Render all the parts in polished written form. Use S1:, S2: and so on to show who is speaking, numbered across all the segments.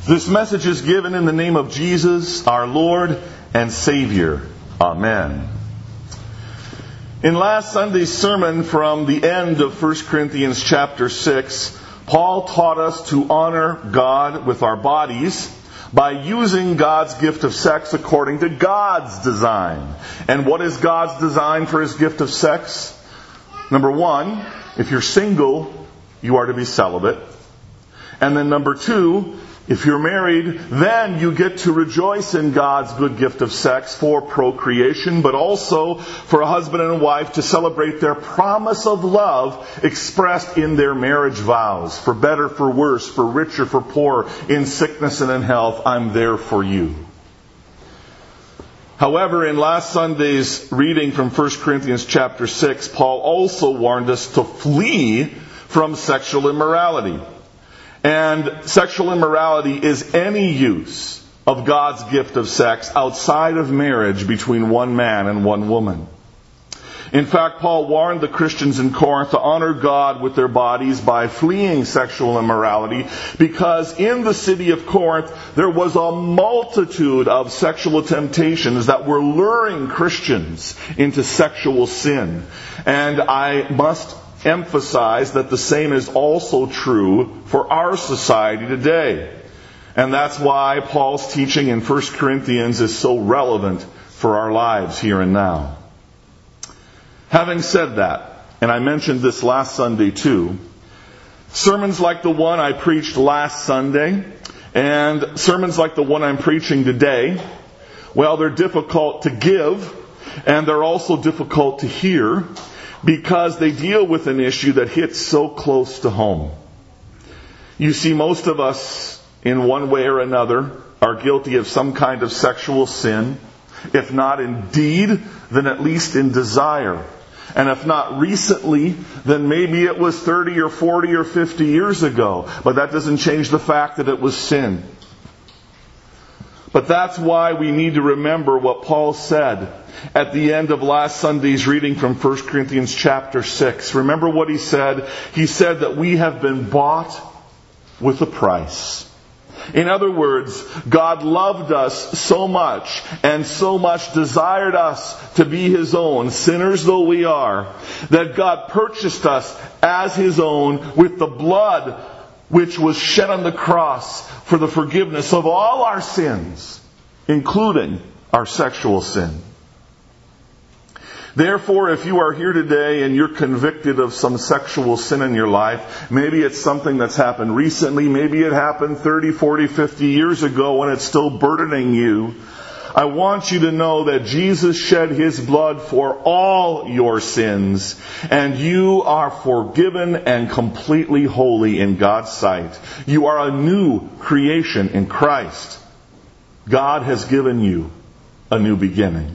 S1: This message is given in the name of Jesus, our Lord and Savior. Amen. In last Sunday's sermon from the end of 1 Corinthians chapter 6, Paul taught us to honor God with our bodies by using God's gift of sex according to God's design. And what is God's design for His gift of sex? Number one, if you're single, you are to be celibate. And then number two, if you're married, then you get to rejoice in God's good gift of sex for procreation, but also for a husband and a wife to celebrate their promise of love expressed in their marriage vows. For better, for worse, for richer, for poorer, in sickness and in health, I'm there for you. However, in last Sunday's reading from 1 Corinthians chapter 6, Paul also warned us to flee from sexual immorality. And sexual immorality is any use of God's gift of sex outside of marriage between one man and one woman. In fact, Paul warned the Christians in Corinth to honor God with their bodies by fleeing sexual immorality, because in the city of Corinth there was a multitude of sexual temptations that were luring Christians into sexual sin. And I must emphasize that the same is also true for our society today. And that's why Paul's teaching in 1 Corinthians is so relevant for our lives here and now. Having said that, and I mentioned this last Sunday too, sermons like the one I preached last Sunday and sermons like the one I'm preaching today, well, they're difficult to give and they're also difficult to hear, because they deal with an issue that hits so close to home. You see, most of us, in one way or another, are guilty of some kind of sexual sin. If not in deed, then at least in desire. And if not recently, then maybe it was 30 or 40 or 50 years ago. But that doesn't change the fact that it was sin. But that's why we need to remember what Paul said at the end of last Sunday's reading from 1 Corinthians chapter 6. Remember what he said? He said that we have been bought with a price. In other words, God loved us so much and so much desired us to be His own, sinners though we are, that God purchased us as His own with the blood which was shed on the cross for the forgiveness of all our sins, including our sexual sin. Therefore, if you are here today and you're convicted of some sexual sin in your life, maybe it's something that's happened recently, maybe it happened 30, 40, 50 years ago and it's still burdening you, I want you to know that Jesus shed His blood for all your sins, and you are forgiven and completely holy in God's sight. You are a new creation in Christ. God has given you a new beginning.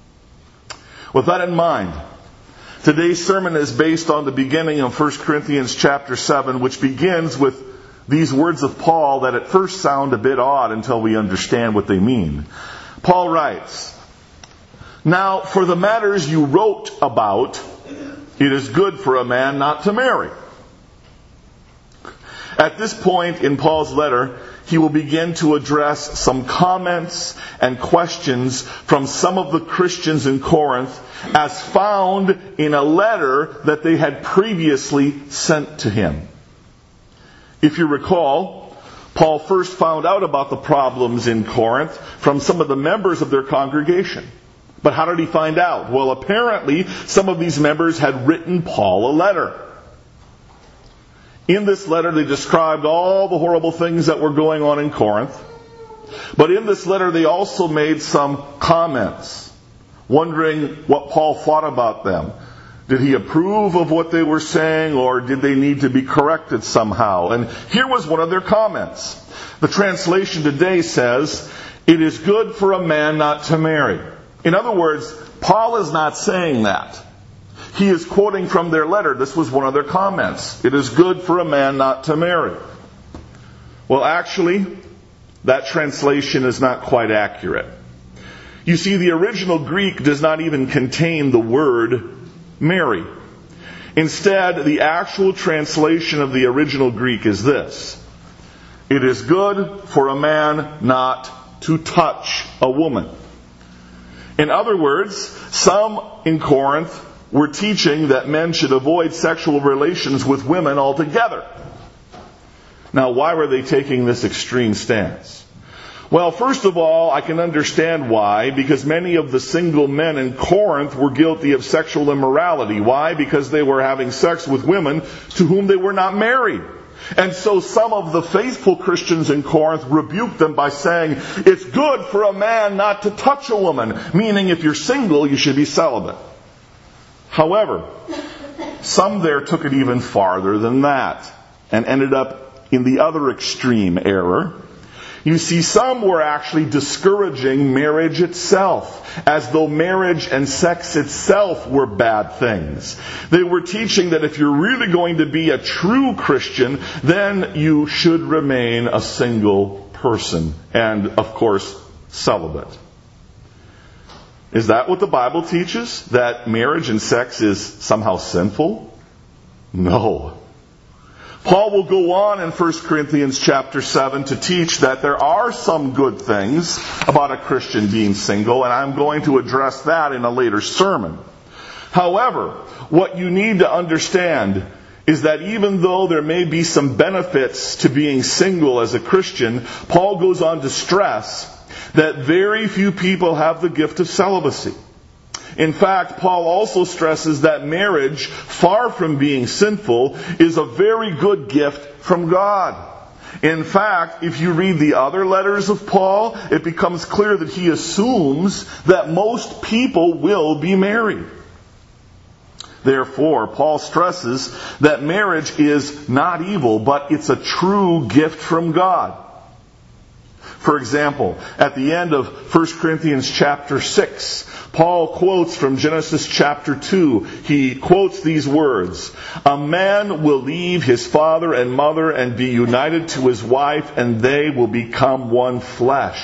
S1: With that in mind, today's sermon is based on the beginning of 1 Corinthians chapter 7, which begins with these words of Paul that at first sound a bit odd until we understand what they mean. Paul writes, "Now, for the matters you wrote about, it is good for a man not to marry." At this point in Paul's letter, he will begin to address some comments and questions from some of the Christians in Corinth as found in a letter that they had previously sent to him. If you recall, Paul first found out about the problems in Corinth from some of the members of their congregation. But how did he find out? Well, apparently some of these members had written Paul a letter. In this letter they described all the horrible things that were going on in Corinth. But in this letter they also made some comments, wondering what Paul thought about them. Did he approve of what they were saying, or did they need to be corrected somehow? And here was one of their comments. The translation today says, "It is good for a man not to marry." In other words, Paul is not saying that. He is quoting from their letter. This was one of their comments. It is good for a man not to marry. Well, actually, that translation is not quite accurate. You see, the original Greek does not even contain the word marry. Instead, the actual translation of the original Greek is this: it is good for a man not to touch a woman. In other words, some in Corinth were teaching that men should avoid sexual relations with women altogether. Now, why were they taking this extreme stance? Well, first of all, I can understand why, because many of the single men in Corinth were guilty of sexual immorality. Why? Because they were having sex with women to whom they were not married. And so some of the faithful Christians in Corinth rebuked them by saying, it's good for a man not to touch a woman, meaning if you're single, you should be celibate. However, some there took it even farther than that and ended up in the other extreme error. You see, some were actually discouraging marriage itself, as though marriage and sex itself were bad things. They were teaching that if you're really going to be a true Christian, then you should remain a single person, and, of course, celibate. Is that what the Bible teaches? That marriage and sex is somehow sinful? No. Paul will go on in 1 Corinthians chapter 7 to teach that there are some good things about a Christian being single, and I'm going to address that in a later sermon. However, what you need to understand is that even though there may be some benefits to being single as a Christian, Paul goes on to stress that very few people have the gift of celibacy. In fact, Paul also stresses that marriage, far from being sinful, is a very good gift from God. In fact, if you read the other letters of Paul, it becomes clear that he assumes that most people will be married. Therefore, Paul stresses that marriage is not evil, but it's a true gift from God. For example, at the end of 1 Corinthians chapter 6, Paul quotes from Genesis chapter 2. He quotes these words, "A man will leave his father and mother and be united to his wife, and they will become one flesh."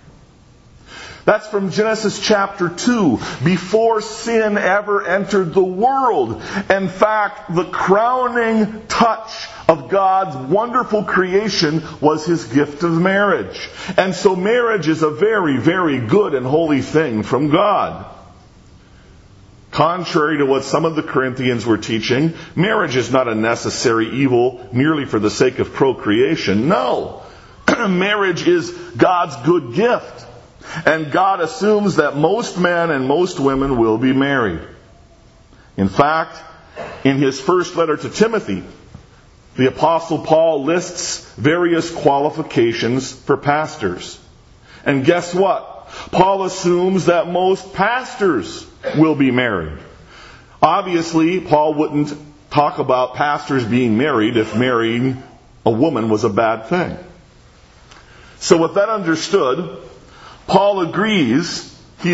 S1: That's from Genesis chapter 2, before sin ever entered the world. In fact, the crowning touch of God's wonderful creation was His gift of marriage. And so marriage is a very, very good and holy thing from God. Contrary to what some of the Corinthians were teaching, marriage is not a necessary evil merely for the sake of procreation. No. Marriage is God's good gift. And God assumes that most men and most women will be married. In fact, in his first letter to Timothy, the Apostle Paul lists various qualifications for pastors. And guess what? Paul assumes that most pastors will be married. Obviously, Paul wouldn't talk about pastors being married if marrying a woman was a bad thing. So with that understood, Paul agrees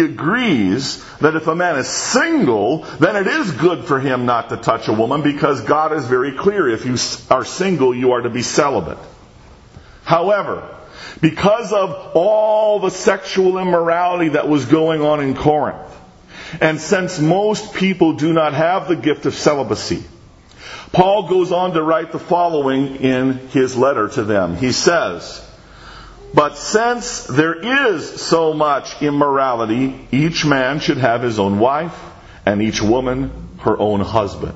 S1: that if a man is single, then it is good for him not to touch a woman, because God is very clear, if you are single, you are to be celibate. However, because of all the sexual immorality that was going on in Corinth, and since most people do not have the gift of celibacy, Paul goes on to write the following in his letter to them. He says, "But since there is so much immorality, each man should have his own wife, and each woman her own husband."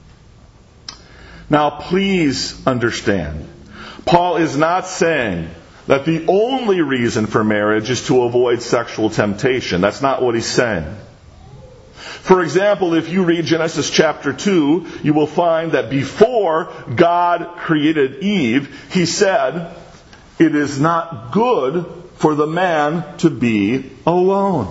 S1: Now please understand, Paul is not saying that the only reason for marriage is to avoid sexual temptation. That's not what he's saying. For example, if you read Genesis chapter 2, you will find that before God created Eve, He said, "It is not good for the man to be alone."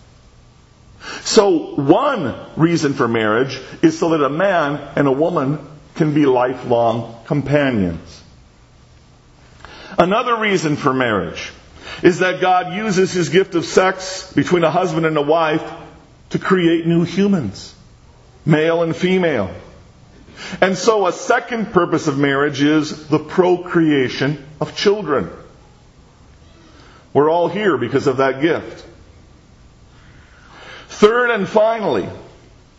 S1: So one reason for marriage is so that a man and a woman can be lifelong companions. Another reason for marriage is that God uses His gift of sex between a husband and a wife to create new humans, male and female. And so a second purpose of marriage is the procreation of children. We're all here because of that gift. Third and finally,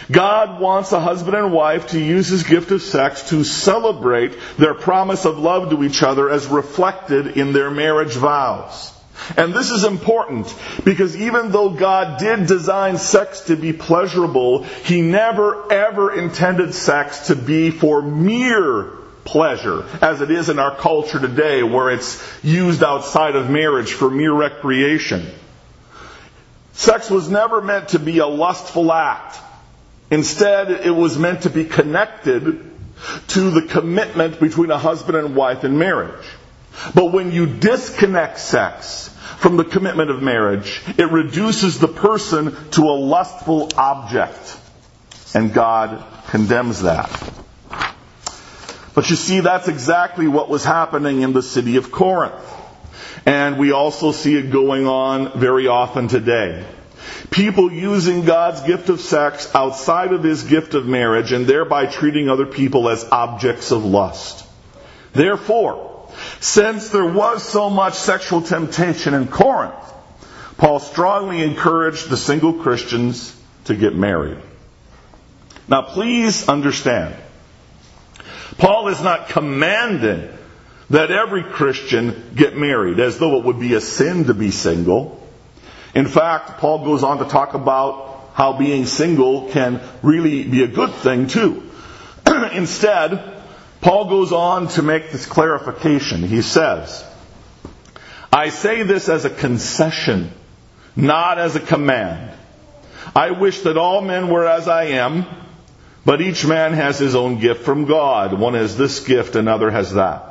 S1: God wants a husband and wife to use his gift of sex to celebrate their promise of love to each other as reflected in their marriage vows. And this is important because even though God did design sex to be pleasurable, He never ever intended sex to be for mere pleasure, as it is in our culture today, where it's used outside of marriage for mere recreation. Sex was never meant to be a lustful act. Instead, it was meant to be connected to the commitment between a husband and wife in marriage. But when you disconnect sex from the commitment of marriage, it reduces the person to a lustful object. And God condemns that. But you see, that's exactly what was happening in the city of Corinth. And we also see it going on very often today. People using God's gift of sex outside of His gift of marriage and thereby treating other people as objects of lust. Therefore, since there was so much sexual temptation in Corinth, Paul strongly encouraged the single Christians to get married. Now please understand, Paul is not commanding that every Christian get married, as though it would be a sin to be single. In fact, Paul goes on to talk about how being single can really be a good thing too. Instead, Paul goes on to make this clarification. He says, I say this as a concession, not as a command. I wish that all men were as I am, but each man has his own gift from God. One has this gift, another has that.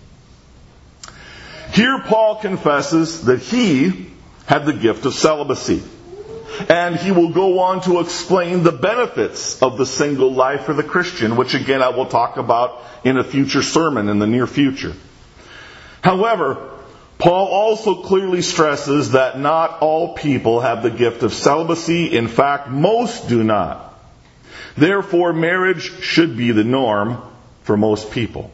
S1: Here Paul confesses that he had the gift of celibacy. And he will go on to explain the benefits of the single life for the Christian, which again I will talk about in a future sermon in the near future. However, Paul also clearly stresses that not all people have the gift of celibacy. In fact, most do not. Therefore, marriage should be the norm for most people.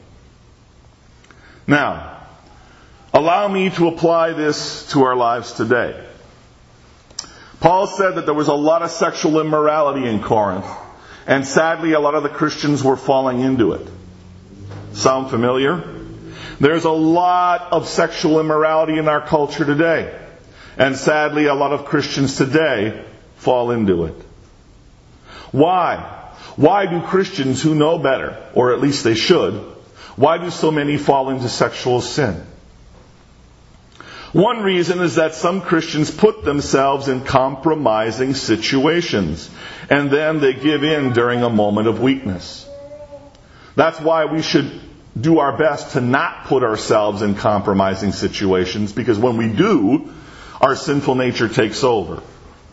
S1: Now, allow me to apply this to our lives today. Paul said that there was a lot of sexual immorality in Corinth, and sadly a lot of the Christians were falling into it. Sound familiar? There's a lot of sexual immorality in our culture today, and sadly a lot of Christians today fall into it. Why? Why do Christians who know better, or at least they should, why do so many fall into sexual sin? One reason is that some Christians put themselves in compromising situations, and then they give in during a moment of weakness. That's why we should do our best to not put ourselves in compromising situations, because when we do, our sinful nature takes over.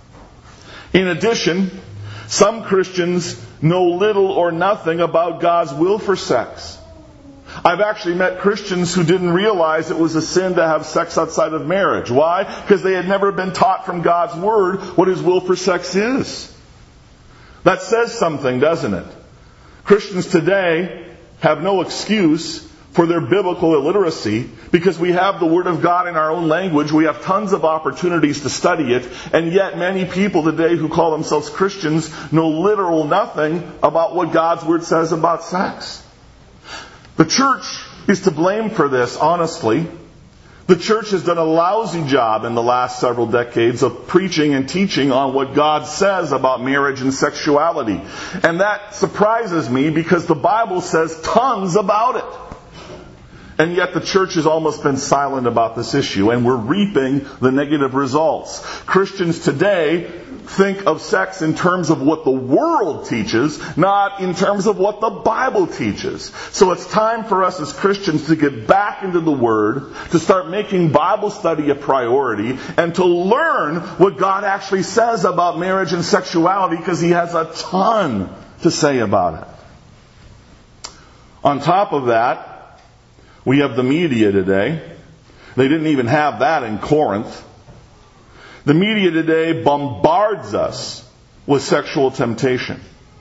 S1: In addition, some Christians know little or nothing about God's will for sex. I've actually met Christians who didn't realize it was a sin to have sex outside of marriage. Why? Because they had never been taught from God's Word what His will for sex is. That says something, doesn't it? Christians today have no excuse for their biblical illiteracy because we have the Word of God in our own language. We have tons of opportunities to study it, and yet many people today who call themselves Christians know literal nothing about what God's Word says about sex. The church is to blame for this, honestly. The church has done a lousy job in the last several decades of preaching and teaching on what God says about marriage and sexuality. And that surprises me because the Bible says tons about it. And yet the church has almost been silent about this issue, and we're reaping the negative results. Christians today think of sex in terms of what the world teaches, not in terms of what the Bible teaches. So it's time for us as Christians to get back into the Word, to start making Bible study a priority, and to learn what God actually says about marriage and sexuality, because He has a ton to say about it. On top of that, we have the media today. They didn't even have that in Corinth. The media today bombards us with sexual temptation.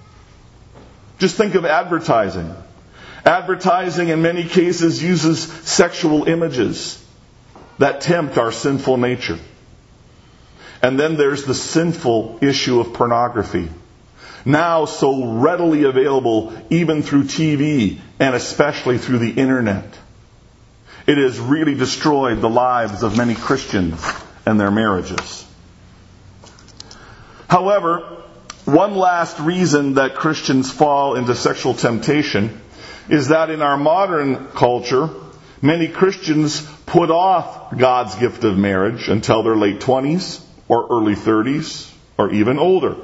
S1: Just think of advertising. Advertising in many cases uses sexual images that tempt our sinful nature. And then there's the sinful issue of pornography. now so readily available even through TV and especially through the internet. It has really destroyed the lives of many Christians and their marriages. However, one last reason that Christians fall into sexual temptation is that in our modern culture, many Christians put off God's gift of marriage until their late 20s or early 30s or even older.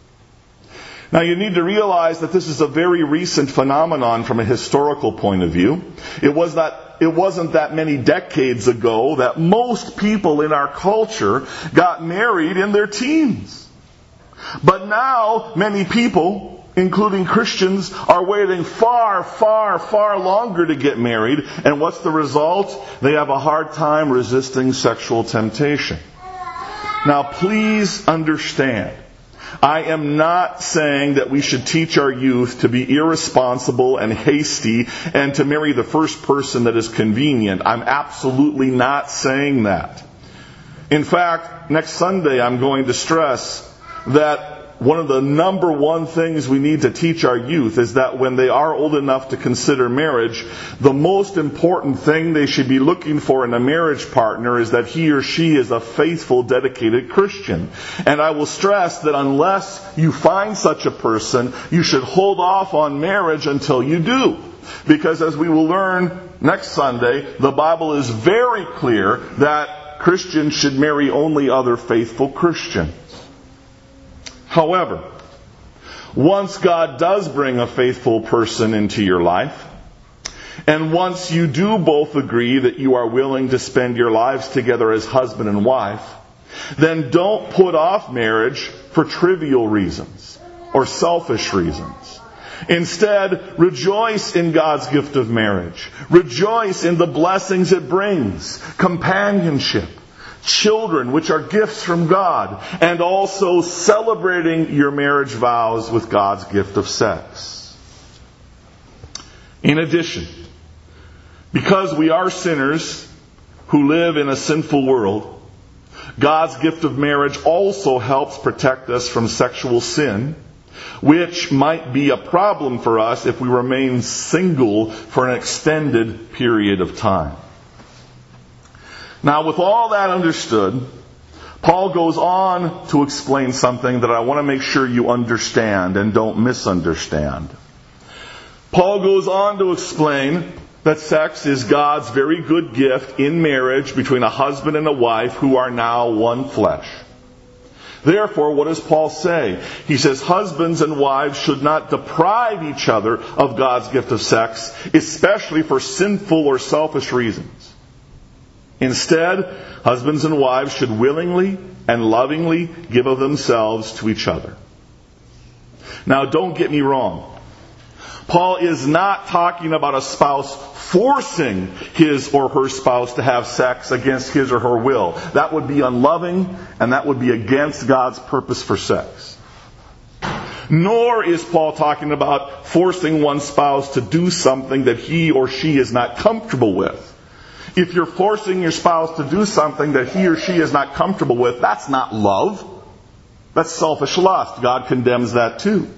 S1: Now you need to realize that this is a very recent phenomenon from a historical point of view. It wasn't that many decades ago that most people in our culture got married in their teens. But now many people, including Christians, are waiting far, far, far longer to get married. And what's the result? They have a hard time resisting sexual temptation. Now please understand, I am not saying that we should teach our youth to be irresponsible and hasty and to marry the first person that is convenient. I'm absolutely not saying that. In fact, next Sunday I'm going to stress that one of the number one things we need to teach our youth is that when they are old enough to consider marriage, the most important thing they should be looking for in a marriage partner is that he or she is a faithful, dedicated Christian. And I will stress that unless you find such a person, you should hold off on marriage until you do. Because as we will learn next Sunday, the Bible is very clear that Christians should marry only other faithful Christians. However, once God does bring a faithful person into your life, and once you do both agree that you are willing to spend your lives together as husband and wife, then don't put off marriage for trivial reasons or selfish reasons. Instead, rejoice in God's gift of marriage. Rejoice in the blessings it brings. Companionship, children, which are gifts from God, and also celebrating your marriage vows with God's gift of sex. In addition, because we are sinners who live in a sinful world, God's gift of marriage also helps protect us from sexual sin, which might be a problem for us if we remain single for an extended period of time. Now, with all that understood, Paul goes on to explain something that I want to make sure you understand and don't misunderstand. Paul goes on to explain that sex is God's very good gift in marriage between a husband and a wife who are now one flesh. Therefore, what does Paul say? He says husbands and wives should not deprive each other of God's gift of sex, especially for sinful or selfish reasons. Instead, husbands and wives should willingly and lovingly give of themselves to each other. Now, don't get me wrong. Paul is not talking about a spouse forcing his or her spouse to have sex against his or her will. That would be unloving, and that would be against God's purpose for sex. Nor is Paul talking about forcing one spouse to do something that he or she is not comfortable with. If you're forcing your spouse to do something that he or she is not comfortable with, that's not love. That's selfish lust. God condemns that too.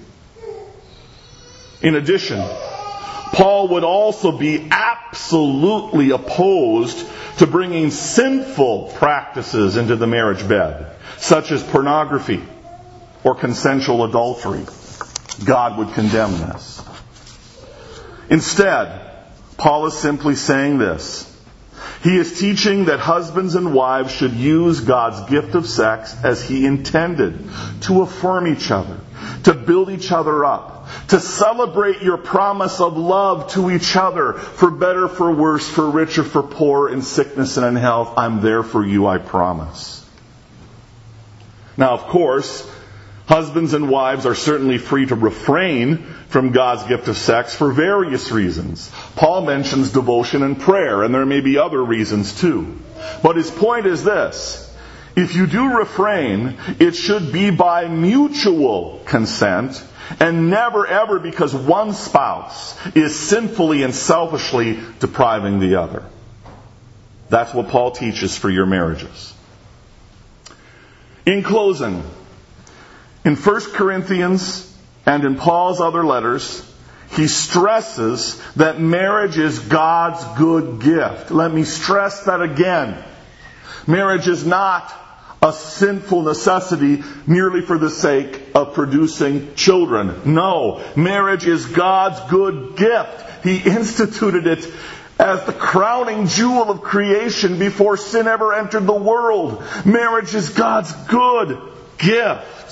S1: In addition, Paul would also be absolutely opposed to bringing sinful practices into the marriage bed, such as pornography or consensual adultery. God would condemn this. Instead, Paul is simply saying this. He is teaching that husbands and wives should use God's gift of sex as He intended, to affirm each other, to build each other up, to celebrate your promise of love to each other, for better, for worse, for richer, for poor, in sickness and in health. I'm there for you, I promise. Now, of course, husbands and wives are certainly free to refrain from God's gift of sex for various reasons. Paul mentions devotion and prayer, and there may be other reasons too. But his point is this. If you do refrain, it should be by mutual consent, and never ever because one spouse is sinfully and selfishly depriving the other. That's what Paul teaches for your marriages. In closing, in 1 Corinthians and in Paul's other letters, he stresses that marriage is God's good gift. Let me stress that again. Marriage is not a sinful necessity merely for the sake of producing children. No, marriage is God's good gift. He instituted it as the crowning jewel of creation before sin ever entered the world. Marriage is God's good gift.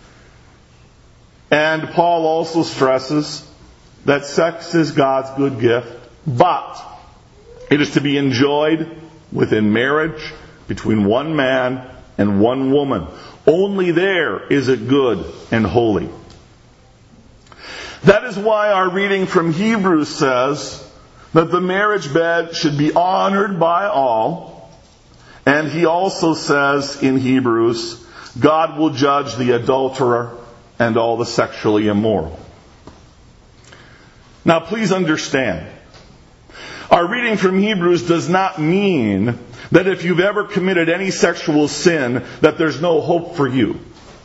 S1: And Paul also stresses that sex is God's good gift, but it is to be enjoyed within marriage between one man and one woman. Only there is it good and holy. That is why our reading from Hebrews says that the marriage bed should be honored by all. And he also says in Hebrews, God will judge the adulterer and all the sexually immoral. Now please understand, our reading from Hebrews does not mean that if you've ever committed any sexual sin, that there's no hope for you.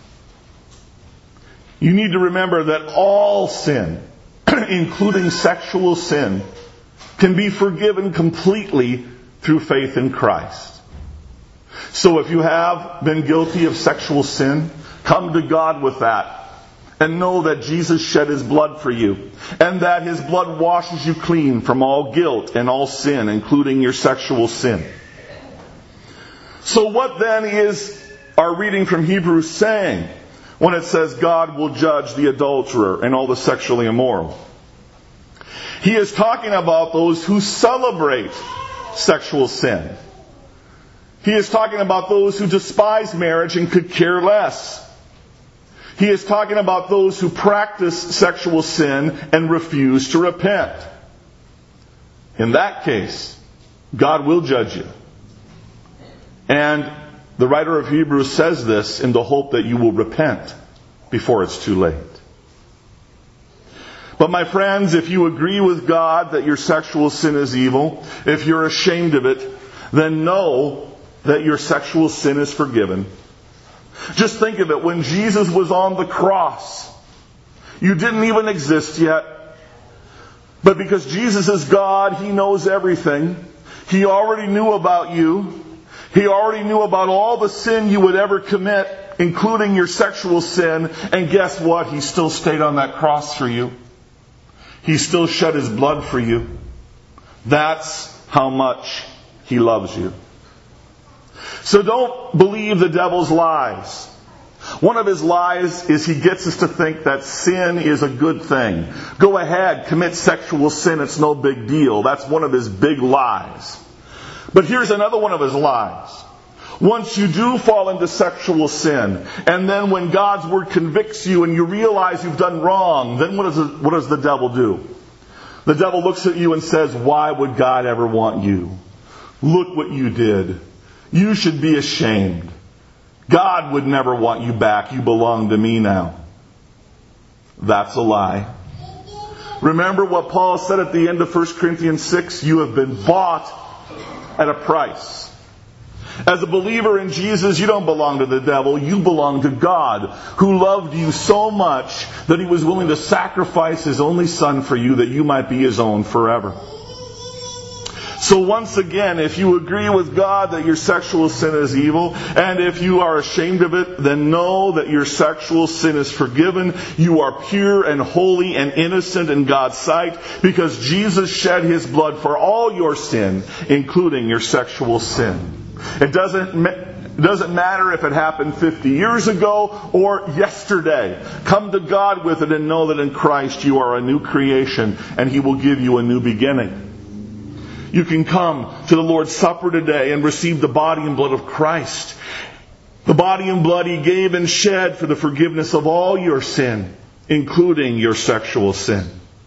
S1: You need to remember that all sin, including sexual sin, can be forgiven completely through faith in Christ. So if you have been guilty of sexual sin, come to God with that. And know that Jesus shed His blood for you. And that His blood washes you clean from all guilt and all sin, including your sexual sin. So what then is our reading from Hebrews saying when it says God will judge the adulterer and all the sexually immoral? He is talking about those who celebrate sexual sin. He is talking about those who despise marriage and could care less. He is talking about those who practice sexual sin and refuse to repent. In that case, God will judge you. And the writer of Hebrews says this in the hope that you will repent before it's too late. But my friends, if you agree with God that your sexual sin is evil, if you're ashamed of it, then know that your sexual sin is forgiven. Just think of it. When Jesus was on the cross, you didn't even exist yet. But because Jesus is God, He knows everything. He already knew about you. He already knew about all the sin you would ever commit, including your sexual sin. And guess what? He still stayed on that cross for you. He still shed His blood for you. That's how much He loves you. So don't believe the devil's lies. One of his lies is he gets us to think that sin is a good thing. Go ahead, commit sexual sin, it's no big deal. That's one of his big lies. But here's another one of his lies. Once you do fall into sexual sin, and then when God's Word convicts you and you realize you've done wrong, then what does the devil do? The devil looks at you and says, why would God ever want you? Look what you did. You should be ashamed. God would never want you back. You belong to me now. That's a lie. Remember what Paul said at the end of 1 Corinthians 6? You have been bought at a price. As a believer in Jesus, you don't belong to the devil. You belong to God, who loved you so much that He was willing to sacrifice His only Son for you that you might be His own forever. So once again, if you agree with God that your sexual sin is evil, and if you are ashamed of it, then know that your sexual sin is forgiven. You are pure and holy and innocent in God's sight, because Jesus shed His blood for all your sin, including your sexual sin. It doesn't matter if it happened 50 years ago or yesterday. Come to God with it and know that in Christ you are a new creation, and He will give you a new beginning. You can come to the Lord's Supper today and receive the body and blood of Christ. The body and blood He gave and shed for the forgiveness of all your sin, including your sexual sin.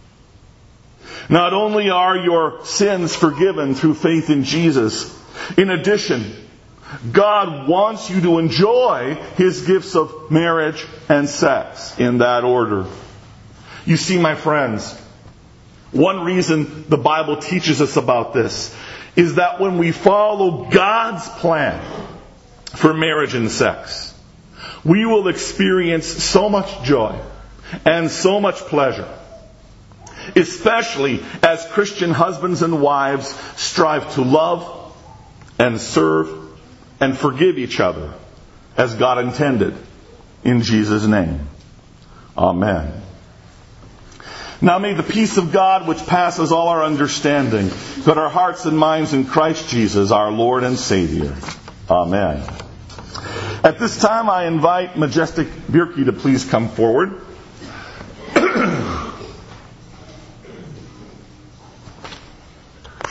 S1: Not only are your sins forgiven through faith in Jesus, in addition, God wants you to enjoy His gifts of marriage and sex in that order. You see, my friends, one reason the Bible teaches us about this is that when we follow God's plan for marriage and sex, we will experience so much joy and so much pleasure, especially as Christian husbands and wives strive to love and serve and forgive each other as God intended. In Jesus' name. Amen. Now may the peace of God, which passes all our understanding, guard our hearts and minds in Christ Jesus, our Lord and Savior. Amen. At this time, I invite Majestic Birki to please come forward.